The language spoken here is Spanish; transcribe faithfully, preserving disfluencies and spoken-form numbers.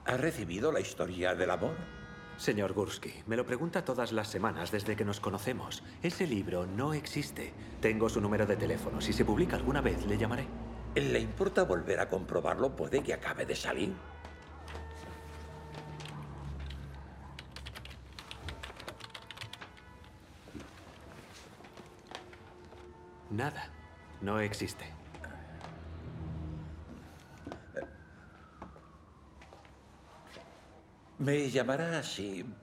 ¿Ha recibido la historia del amor? Señor Gursky, me lo pregunta todas las semanas desde que nos conocemos. Ese libro no existe. Tengo su número de teléfono. Si se publica alguna vez, le llamaré. ¿Le importa volver a comprobarlo? Puede que acabe de salir. Nada. No existe. Me llamará si